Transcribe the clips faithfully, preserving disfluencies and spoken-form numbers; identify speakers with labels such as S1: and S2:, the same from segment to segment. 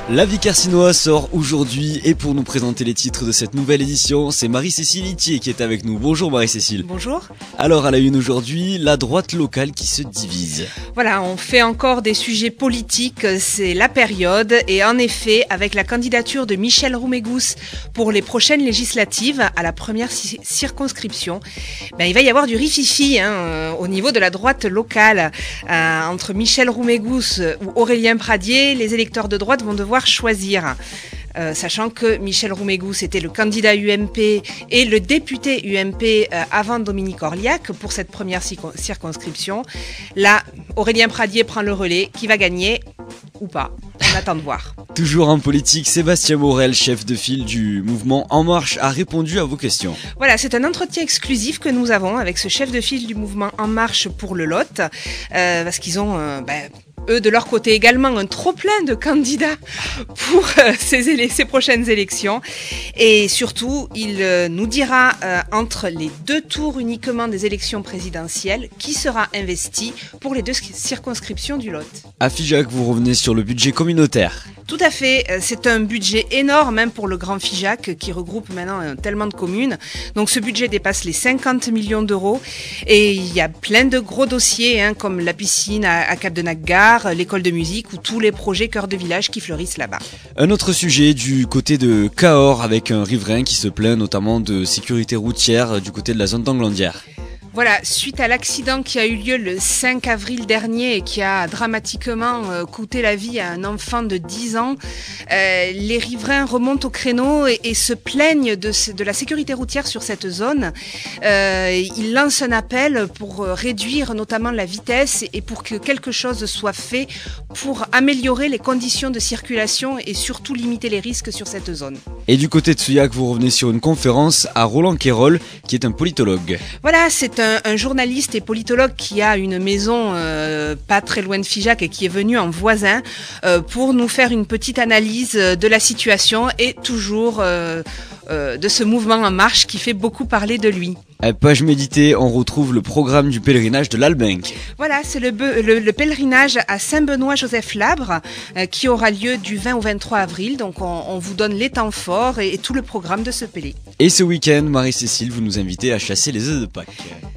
S1: La Vie carcinoise sort aujourd'hui et pour nous présenter les titres de cette nouvelle édition, c'est Marie-Cécile Itier qui est avec nous. Bonjour Marie-Cécile.
S2: Bonjour.
S1: Alors à la une aujourd'hui, la droite locale qui se divise.
S2: Voilà, on fait encore des sujets politiques, c'est la période et en effet, avec la candidature de Michel Roumégous pour les prochaines législatives à la première ci- circonscription, ben, il va y avoir du rififi hein, euh, au niveau de la droite locale. Euh, entre Michel Roumégous ou Aurélien Pradier, les électeurs de droite vont devoir choisir. Euh, sachant que Michel Roumégous était le candidat U M P et le député U M P euh, avant Dominique Orliac pour cette première circonscription. Là, Aurélien Pradier prend le relais. Qui va gagner ou pas? On attend de voir.
S1: Toujours en politique, Sébastien Morel, chef de file du mouvement En Marche, a répondu à vos questions.
S2: Voilà, c'est un entretien exclusif que nous avons avec ce chef de file du mouvement En Marche pour le Lot, euh, parce qu'ils ont... Euh, ben, eux, de leur côté également, un trop-plein de candidats pour euh, ces, élec- ces prochaines élections. Et surtout, il euh, nous dira, euh, entre les deux tours uniquement des élections présidentielles, qui sera investi pour les deux circonscriptions du Lot.
S1: À Figeac, vous revenez sur le budget communautaire.
S2: Tout à fait, c'est un budget énorme hein, pour le Grand Figeac qui regroupe maintenant euh, tellement de communes. Donc ce budget dépasse les cinquante millions d'euros et il y a plein de gros dossiers hein, comme la piscine à, à Cap-de-Nag-Gare, l'école de musique ou tous les projets cœur de village qui fleurissent là-bas.
S1: Un autre sujet du côté de Cahors avec un riverain qui se plaint notamment de sécurité routière du côté de la zone d'Anglandière.
S2: Voilà, suite à l'accident qui a eu lieu le cinq avril dernier et qui a dramatiquement euh, coûté la vie à un enfant de dix ans, euh, les riverains remontent au créneau et, et se plaignent de, de la sécurité routière sur cette zone. Euh, ils lancent un appel pour réduire notamment la vitesse et pour que quelque chose soit fait pour améliorer les conditions de circulation et surtout limiter les risques sur cette zone.
S1: Et du côté de Souillac, vous revenez sur une conférence à Roland Quérol, qui est un politologue.
S2: Voilà, c'est un Un, un journaliste et politologue qui a une maison euh, pas très loin de Figeac et qui est venu en voisin euh, pour nous faire une petite analyse de la situation et toujours euh, euh, de ce mouvement En Marche qui fait beaucoup parler de lui.
S1: À page méditée, on retrouve le programme du pèlerinage de l'Albenque.
S2: Voilà, c'est le, be- le, le pèlerinage à Saint-Benoît-Joseph-Labre euh, qui aura lieu du vingt au vingt-trois avril. Donc on, on vous donne les temps forts et, et tout le programme de ce pélé.
S1: Et ce week-end, Marie-Cécile, vous nous invitez à chasser les œufs de Pâques.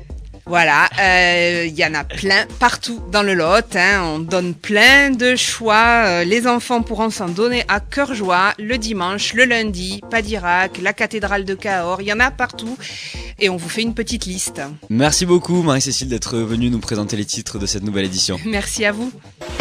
S2: Voilà, il euh, y en a plein partout dans le Lot, hein, on donne plein de choix, euh, les enfants pourront s'en donner à cœur joie le dimanche, le lundi, Padirac, la cathédrale de Cahors, il y en a partout et on vous fait une petite liste.
S1: Merci beaucoup Marie-Cécile d'être venue nous présenter les titres de cette nouvelle édition.
S2: Merci à vous.